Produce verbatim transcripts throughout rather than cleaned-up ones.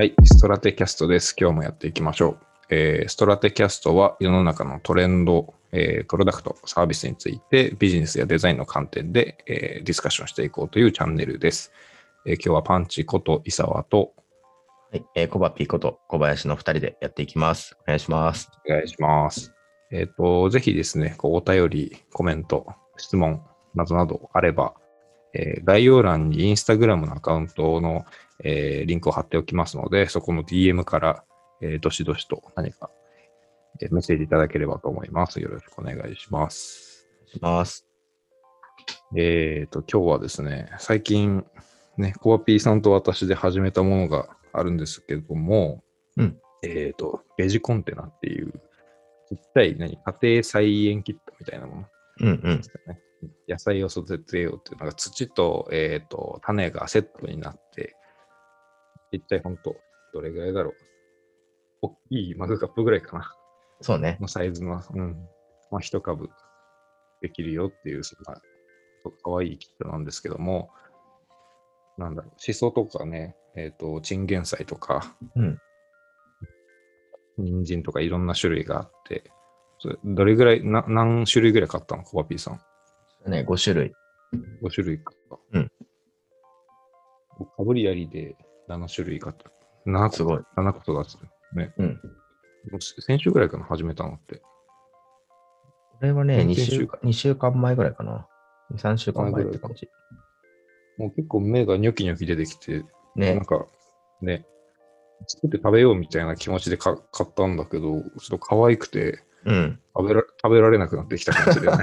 はい、ストラテキャストです。今日もやっていきましょう。えー、ストラテキャストは世の中のトレンド、えー、プロダクト、サービスについてビジネスやデザインの観点で、えー、ディスカッションしていこうというチャンネルです。えー、今日はパンチこと伊沢と、 はい、えー、コバピーこと小林のふたりでやっていきます。お願いします。 お願いします。えっ、と、ぜひですね、こうお便り、コメント、質問などなどあれば、えー、概要欄にインスタグラムのアカウントの、えー、リンクを貼っておきますので、そこの ディーエム から、えー、どしどしと何かメッセージいただければと思います。よろしくお願いします。 お願いします。 えっ、と、今日はですね、最近、ね、コアピーさんと私で始めたものがあるんですけども、 うん。 えっ、と、ベジコンテナっていう、ちっちゃい何家庭菜園キットみたいなものうんうんですかね。野菜を育てようっていうのが土と、えっ、と、種がセットになって、ちっちゃいほんと、どれぐらいだろう。大きいマグカップぐらいかな。 そうね。 のサイズの、うん。まあ、一株できるよっていう、そんな、かわいいキットなんですけども、なんだろう、シソとかね、えっ、と、チンゲン菜とか、 うん。 人参とかいろんな種類があって、それどれぐらい、な何種類ぐらい買ったのコバピーさん。 ね、ご種類。 ご種類か。 うん。 かぶりありでなな種類買った。なな個か。 すごい。 なな個育つね。 うん。 もう先週ぐらいかな、始めたのって。 これはね、 先 2 々週か週間、にしゅうかんまえぐらいかな。に、さんしゅうかん前ぐらいか。 前って感じ。 もう結構目がニョキニョキ出てきて、なね。 んかね、作って食べようみたいな気持ちでか買ったんだけど、ちょっと可愛くてうん。 食べら食べられなくなってきた感じで、ね。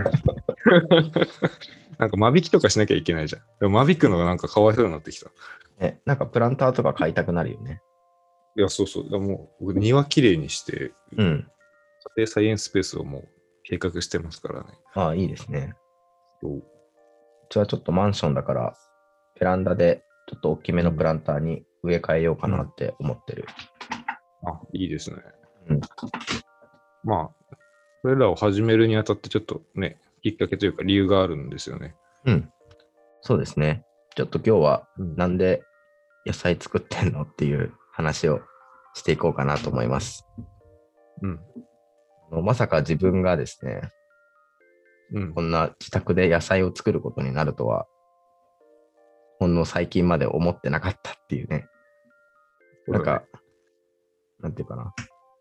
なんか間引きとかしなきゃいけないじゃん。でも間引くのがなんかかわいそうになってきた。 ね、なんかプランターとか買いたくなるよね。 いや、そうそう。でも僕庭きれいにして、 うん。 家庭菜園スペースをもう計画してますからね。 ああ、いいですね。 そううちはちょっとマンションだから、ベランダでちょっと大きめのプランターに植え替えようかなって思ってる。 あ、いいですね。 うん。 まあ、これらを始めるにあたってちょっとね、きっかけというか理由があるんですよね。 うん。そうですね。ちょっと今日はうんなんで野菜作ってんのっていう話をしていこうかなと思います。 うん。 あのまさか自分がですね、 うん。 こんな自宅で野菜を作ることになるとは、ほんの最近まで思ってなかったっていうね。 そうだね。 なんか、なんていうかな。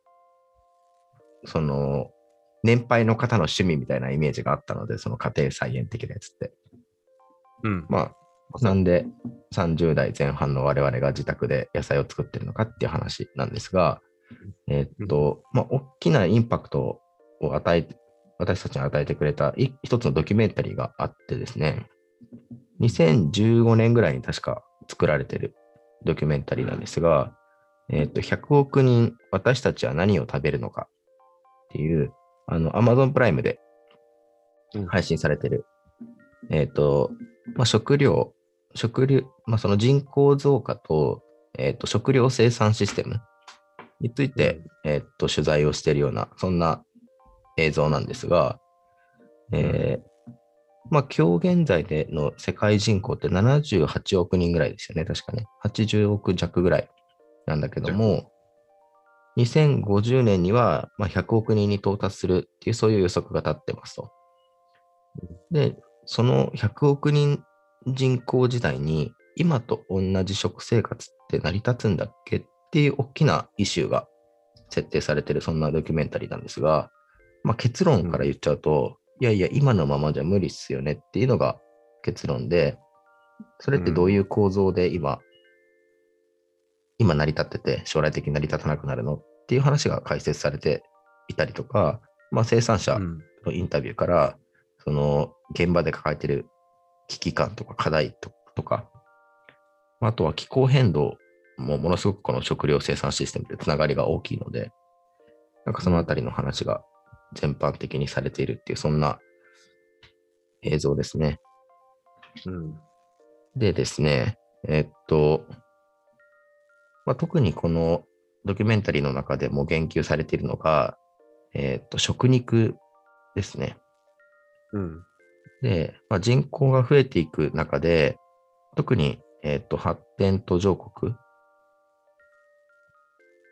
その、年配の方の趣味みたいなイメージがあったので、その家庭菜園的なやつって。 うん。 まあ、 まさに。 なんでさんじゅう代前半の我々が自宅で野菜を作ってるのかっていう話なんですが、えーっうん。 と、まあ、大きなインパクトを与えて、私たちに与えてくれたい一つのドキュメンタリーがあってですね、にせんじゅうごねんぐらいに確か作られてるドキュメンタリーなんですが、えーっと、ひゃくおく人、私たちは何を食べるのかっていう、あの、Amazon プライムでうん配信されてる、えっと、まあ、食料、食料、まあ、その人口増加と、えっと、食料生産システムについて、えっと、取材をしているような、そんな映像なんですが、えーまあ、今日現在での世界人口ってななじゅうはちおく人ぐらいですよね、確かね。はちじゅうおく弱ぐらいなんだけど弱。 も、にせんごじゅうねんにはまあひゃくおく人に到達するっていう、そういう予測が立ってますと。で、そのひゃくおく人人口時代に、今と同じ食生活って成り立つんだっけっていう大きなイシューが設定されている、そんなドキュメンタリーなんですが、まあ、結論から言っちゃうと、いやいや、今のままじゃ無理っすよねっていうのが結論で、それってどういう構造で今、今成り立ってて、将来的に成り立たなくなるのっていう話が解説されていたりとか、まあ、生産者のインタビューから、その現場で抱えている危機感とか課題ととか、あとは気候変動もものすごくこの食料生産システムってつながりが大きいので、なんかそのあたりの話が全般的にされているっていう、そんな映像ですね。 うん。 でですね、えっと、まあ、特にこのドキュメンタリーの中でも言及されているのが、えっと、食肉ですね。 うん。 で、まあ、人口が増えていく中で、特に、えっと、発展途上国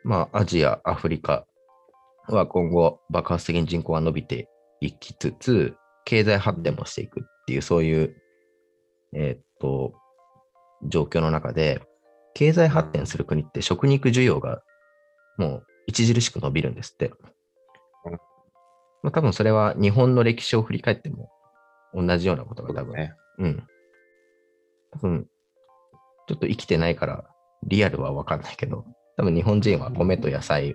まあ、アジア、アフリカは今後爆発的に人口が伸びていきつつ、経済発展もしていくっていう、そういう、えーっと、状況の中で、経済発展する国って食肉需要がもう著しく伸びるんですって。 うんまあ、多分それは日本の歴史を振り返っても同じようなことが多分、 ね。 うん。多分、ちょっと生きてないからリアルはわかんないけど、多分日本人は米と野菜、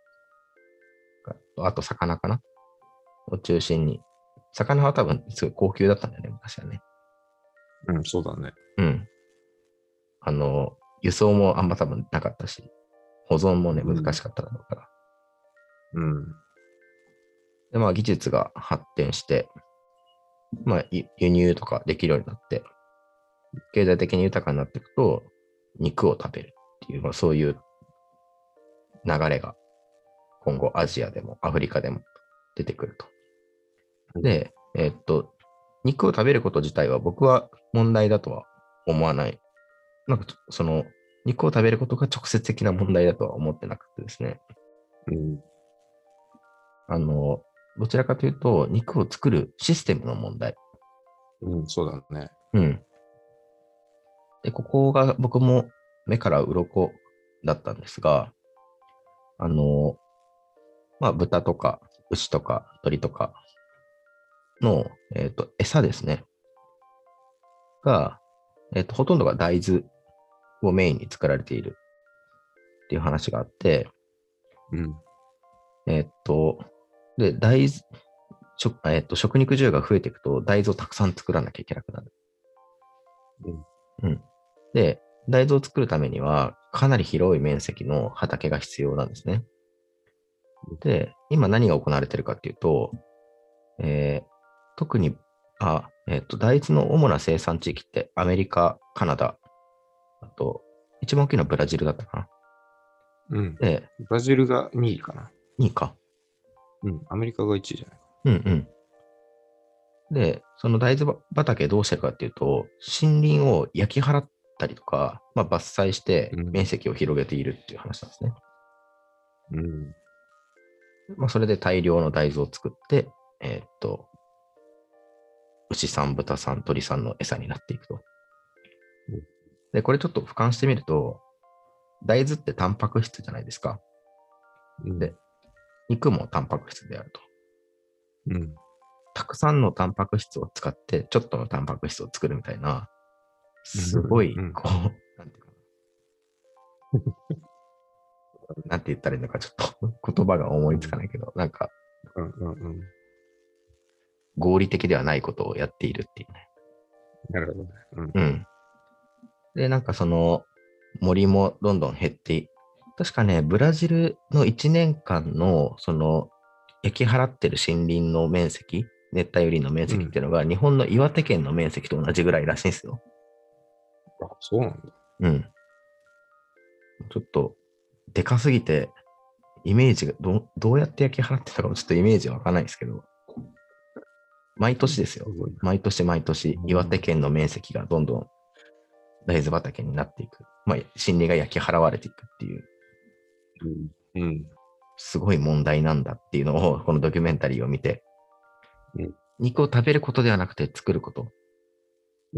あと魚かなを中心に。魚は多分すごい高級だったんだよね、昔はね。 うん、そうだね。 うん。あの、輸送もあんま多分なかったし、保存もね、 うん難しかっただろうから。 うん。 で、まあ技術が発展して、まあ輸輸入とかできるようになって、経済的に豊かになっていくと、肉を食べるっていう、まあ、そういう流れが今後アジアでもアフリカでも出てくると。で、えーっと、肉を食べること自体は僕は問題だとは思わない。なんか、その、肉を食べることが直接的な問題だとは思ってなくてですね。 うん。 あの、どちらかというと、肉を作るシステムの問題。 うん、そうだね。 うん。で、ここが僕も目から鱗だったんですが、あの、まあ、豚とか牛とか鳥とかの、えっと、餌ですね。が、えっと、ほとんどが大豆をメインに作られているっていう話があって、 うん。 えっと、で、大豆、食えっと、食肉需要が増えていくと、大豆をたくさん作らなきゃいけなくなる。 うん。 うん。で、大豆を作るためには、かなり広い面積の畑が必要なんですね。で、今何が行われているかっていうと、えー特に、あ、えっと、大豆の主な生産地域ってアメリカ、カナダ、あと、一番大きいのはブラジルだったかな。 うん。 で、 ブラジルがにいかな。 にいか。 うん。アメリカがいちいじゃないか。 うんうん。で、その大豆畑どうしてるかっていうと、森林を焼き払ったりとか、まあ、伐採してうん面積を広げているっていう話なんですね。 うん。 まあ、それで大量の大豆を作って、えーっと、牛さん、豚さん、鳥さんの餌になっていくと。で、これちょっと俯瞰してみると、大豆ってタンパク質じゃないですか。 うん。 で、肉もタンパク質であると。 うん。 たくさんのタンパク質を使って、ちょっとのタンパク質を作るみたいな、すごいうん、 こう、なんていうかな、なんて言ったらいいのか、ちょっと言葉が思いつかないけど、なんかうんうんうん。 合理的ではないことをやっているっていうね。 なるほどね。うん。 うん。で、なんかその森もどんどん減ってい、確かね、ブラジルのいちねんかんのその焼き払ってる森林の面積、熱帯雨林の面積っていうのが、日本の岩手県の面積と同じぐらいらしいんですよ。 あ、そうなんだ。 うん。ちょっと、でかすぎて、イメージがど、どうやって焼き払ってたかもちょっとイメージわかんないですけど、毎年ですよ。 すごいな。 毎年毎年、岩手県の面積がどんどん大豆畑になっていく。まあ、森林が焼き払われていくっていう、 うん。うん。 すごい問題なんだっていうのを、このドキュメンタリーを見て、 うん肉を食べることではなくて作ること。 うん。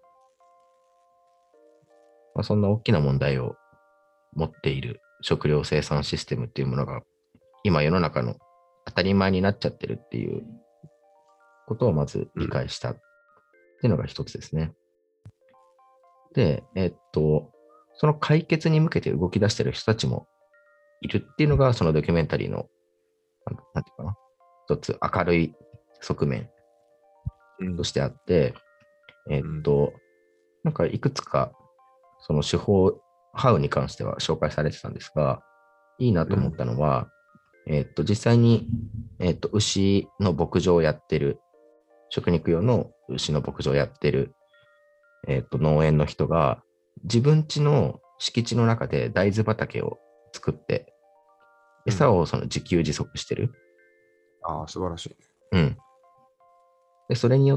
まあ、そんな大きな問題を持っている食料生産システムっていうものが、今世の中の当たり前になっちゃってるっていうことをまず理解したっていうのが一つですね。で、えっと、その解決に向けて動き出している人たちもいるっていうのが、そのドキュメンタリーの、なんなんていうかな、一つ明るい側面うんとしてあって、えっと、なんかいくつか、その手法、ハウに関しては紹介されてたんですが、いいなと思ったのは、えっと、実際に、えっと、牛の牧場をやってる、食肉用の牛の牧場をやってる、えっと、農園の人が、自分家の敷地の中で大豆畑を作って、餌をその自給自足してる。 ああ、素晴らしいね。 うん。で、それによって、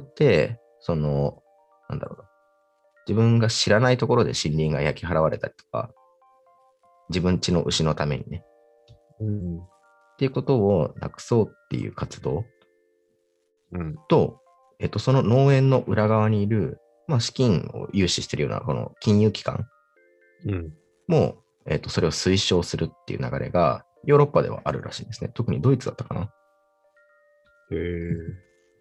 その、なんだろうな。自分が知らないところで森林が焼き払われたりとか、 自分家の牛のためにね。 うん。 っていうことをなくそうっていう活動うん。 と、えっと、その農園の裏側にいる、まあ、資金を融資しているようなこの金融機関うん。 も、えっと、それを推奨するっていう流れがヨーロッパではあるらしいんですね。特にドイツだったかな。 へえ。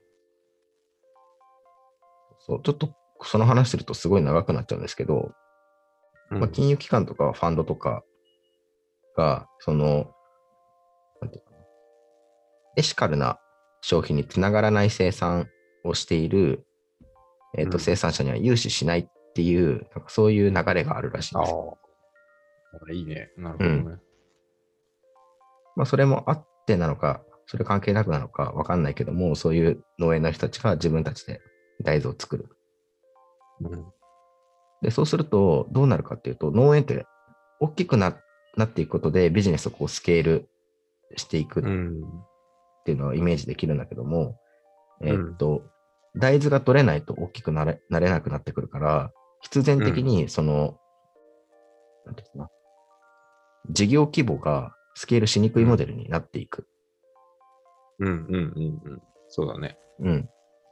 そう、ちょっとその話するとすごい長くなっちゃうんですけど、まあ、 うん。 金融機関とかファンドとかが、その、なんていうかな、エシカルな消費につながらない生産をしている、えっと、 うん。 生産者には融資しないっていう、なんかそういう流れがあるらしいんあです。 あ、いいね。なるうん。 ほどね。 まあ、それもあってなのか、それ関係なくなのかわかんないけども、そういう農園の人たちが自分たちで大豆を作る。 うん。 で、そうすると、どうなるかっていうと、農園って大きくななっていくことでビジネスをこうスケールしていくっうん。 ていうのはイメージできるんだけども、えうん。 ーっと、大豆が取れないと大きくなれなれなくなってくるから、必然的うん。 にその、なんていうかな、事業規模がスケールしにくいモデルになっていく。 うん。うん。うん。うん。そうだね。 うん。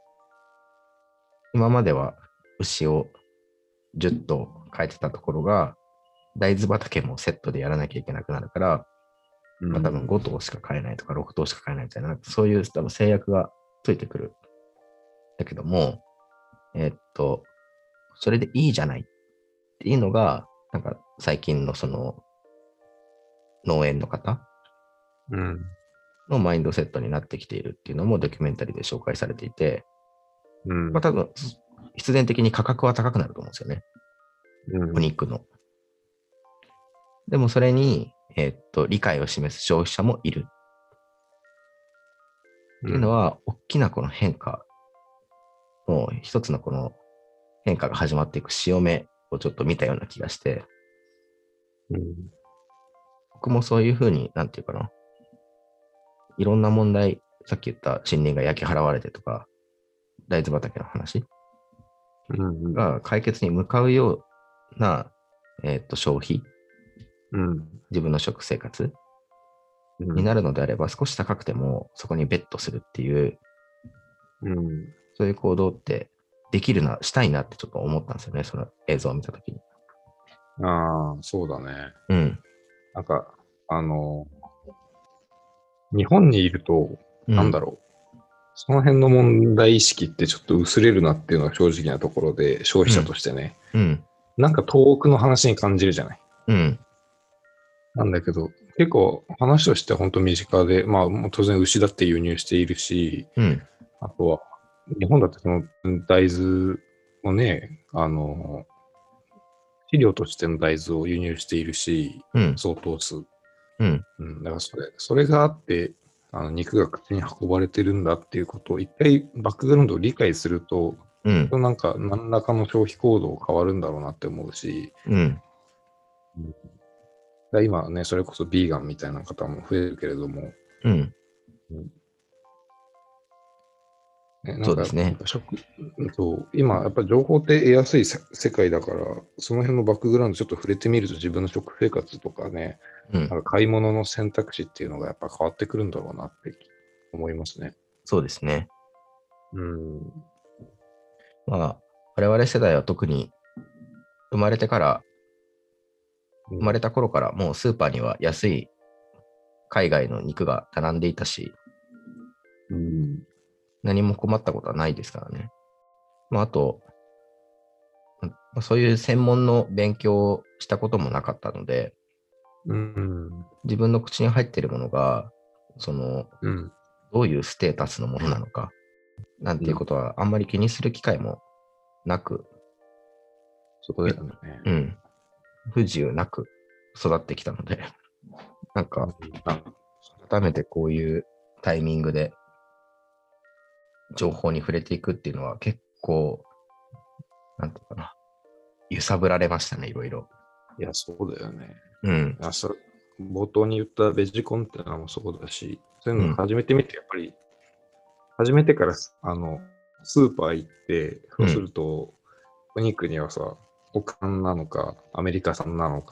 今までは牛をじゅっ頭変えてたところが、大豆畑もセットでやらなきゃいけなくなるから、まあ、多分うん。 ご頭しか買えないとかろく頭しか買えないみたいな、そういう多分制約がついてくる。だけども、えーっと、それでいいじゃないっていうのが、なんか最近のその農園の方うん。 のマインドセットになってきているっていうのもドキュメンタリーで紹介されていて、 うん。 まあ多分必然的に価格は高くなると思うんですよね。 うん。 お肉の。でもそれに、えーっと、理解を示す消費者もいるっていうのは、大きなこの変化の一つのこの変化が始まっていく潮目をちょっと見たような気がして、 うん。 僕もそういうふうに、なんていうかな、いろんな問題、さっき言った森林が焼き払われてとか、大豆畑の話うん。 が解決に向かうような、えーっと消費、 うん。 自分の食生活うん。 になるのであれば、少し高くてもそこにベットするっていう、 うん。 そういう行動ってできるな、したいなってちょっと思ったんですよね、その映像を見たときに。 ああ、そうだね。 うん。 なんか、あの、日本にいると、 うん。 なんだろう。その辺の問題意識ってちょっと薄れるなっていうのが正直なところで、消費者うん。 としてね。 うん。 なんか遠くの話に感じるじゃない。 うん。 なんだけど、結構話としては本当身近で、まあもう当然牛だって輸入しているし、 うん。 あとは、日本だってその大豆をね、あの、肥料としての大豆を輸入しているし、 うん。 相当数。 うん。 うん、だからそれ、それがあって、あの肉が口に運ばれてるんだっていうことを一回バックグラウンドを理解すると、 うん。 なんか何らかの消費行動変わるんだろうなって思うし、 うん。 うん、だから今ね、それこそビーガンみたいな方も増えるけれども、 うん。 うんね、なんかやっそうですね。 ぱ食、そう、今やっぱ情報って得やすいせ世界だから、その辺のバックグラウンドちょっと触れてみると自分の食生活とかね、 うん。 なんか買い物の選択肢っていうのがやっぱ変わってくるんだろうなって思いますね。 そうですね。 うん。 まあ、我々世代は特に生まれてから、 うん。 生まれた頃からもうスーパーには安い海外の肉が並んでいたし、 うん。 何も困ったことはないですからね。まあ、あと、まあそういう専門の勉強をしたこともなかったので、 うん。 自分の口に入っているものが、その、 うん。 どういうステータスのものなのか、なんていうことはあんまり気にする機会もなく、 そこだよね。 うん、不自由なく育ってきたので、なんか、改めてこういうタイミングで情報に触れていくっていうのは結構、なんていうかな、揺さぶられましたね、いろいろ。 いや、そうだよね。 うん。 あそれ冒頭に言ったベジコンってのもそうだし、そういうのうん。 始めてみて、やっぱり、始めてから、あの、スーパー行って、そうすうん。 ると、お肉にはさ、国産なのか、アメリカ産なのか、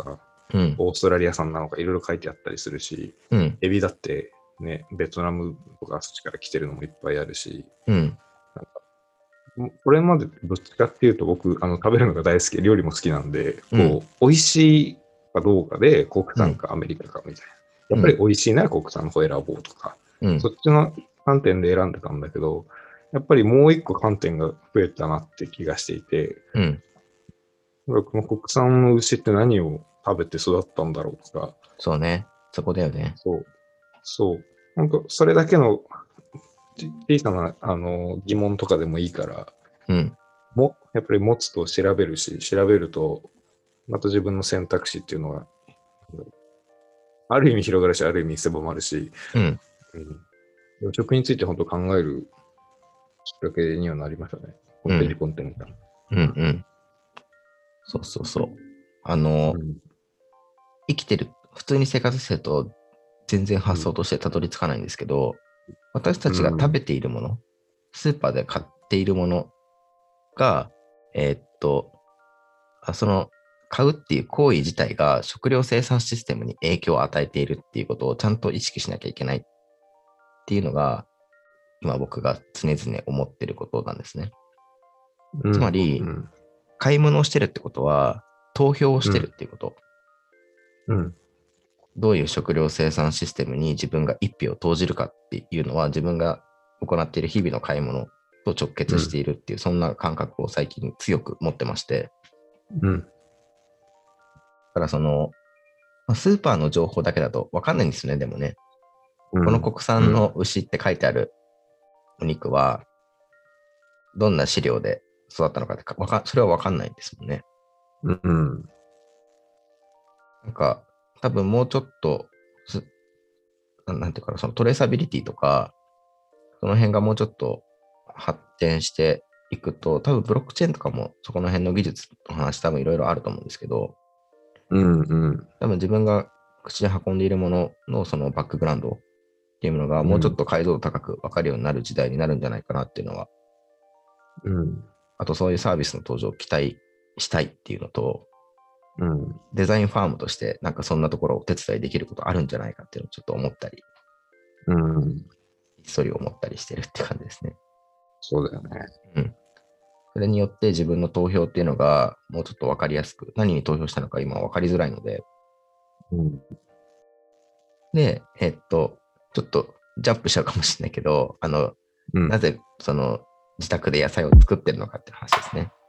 うん。 オーストラリア産なのかいろいろ書いてあったりするし、 うん。 エビだってね、ベトナムとかそっちから来てるのもいっぱいあるし、 うん。 これまでどっちかっていうと僕、あの食べるのが大好き、料理も好きなんで、 うんこう、美味しいかどうかで国産かアメリカかみたいな。やっぱり美味しいなら国産の方選ぼうとか、 うん。 そっちの観点で選んでたんだけど、やっぱりもう一個観点が増えたなって気がしていて、 うん。 この国産の牛って何を食べて育ったんだろうとか、 そうね。そこだよね。 そう、そう、本当それだけの小さなあの疑問とかでもいいから、 うん。 もやっぱり持つと調べるし、調べると、また自分の選択肢っていうのが、ある意味広がるし、ある意味狭まるし、 うん。 うん、食について本当考えるきっかけにはなりましたね。コンテンツコンテンツが。 うん。うん。そうそうそう。あの、 うん、 生きてる、普通に生活してると全然発想うんとしてたどり着かないんですけど、私たちが食べているもの、スーパーで買っているものが、えーっと、あその、買うっていう行為自体が食料生産システムに影響を与えているっていうことをちゃんと意識しなきゃいけないっていうのが、今僕が常々思ってることなんですね。 うん、 つまり、 うん買い物をしてるってことは、投票をしてるっていうこと。 うん、 どういう食料生産システムに自分が一票を投じるかっていうのは、自分が行っている日々の買い物と直結しているっていう、そんな感覚を最近強く持ってまして、 うん、 だからその、スーパーの情報だけだと分かんないんですよね、でもね。 うん、 この国産の牛って書いてあるお肉は、どんな飼料で育ったのかってか、わかそれは分かんないんですもんね。 うん、うん、 なんか、多分もうちょっと、なんていうかな、そのトレーサビリティとか、その辺がもうちょっと発展していくと、多分ブロックチェーンとかもそこの辺の技術の話多分いろいろあると思うんですけど、 うん、うん、 多分自分が口に運んでいるもののそのバックグラウンドっていうものがもうちょっと解像度高く分かるようになる時代になるんじゃないかなっていうのは、 うん、 あとそういうサービスの登場を期待したいっていうのと、 うん、 デザインファームとしてなんかそんなところをお手伝いできることあるんじゃないかっていうのをちょっと思ったり、 うん、 ひっそり思ったりしてるって感じですね。 そうだよね。 うん。それによって自分の投票っていうのがもうちょっと分かりやすく、何に投票したのか今分かりづらいので、 うん、 で、えっと、ちょっとジャンプしちゃうかもしれないけど、あの、 うん、 なぜその自宅で野菜を作ってるのかっていう話ですね。